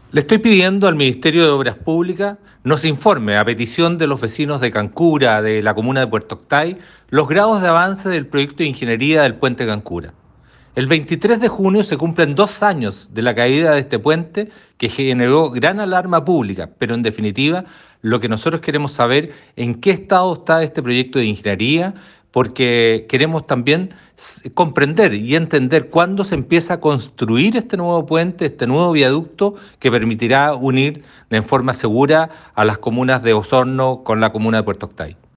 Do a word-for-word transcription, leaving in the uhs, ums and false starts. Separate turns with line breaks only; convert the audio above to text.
Le estoy pidiendo al Ministerio de Obras Públicas nos informe, a petición de los vecinos de Cancura, de la comuna de Puerto Octay, los grados de avance del proyecto de ingeniería del puente Cancura. El veintitrés de junio se cumplen dos años de la caída de este puente que generó gran alarma pública, pero en definitiva lo que nosotros queremos saber en qué estado está este proyecto de ingeniería, porque queremos también comprender y entender cuándo se empieza a construir este nuevo puente, este nuevo viaducto que permitirá unir de forma segura a las comunas de Osorno con la comuna de Puerto Octay.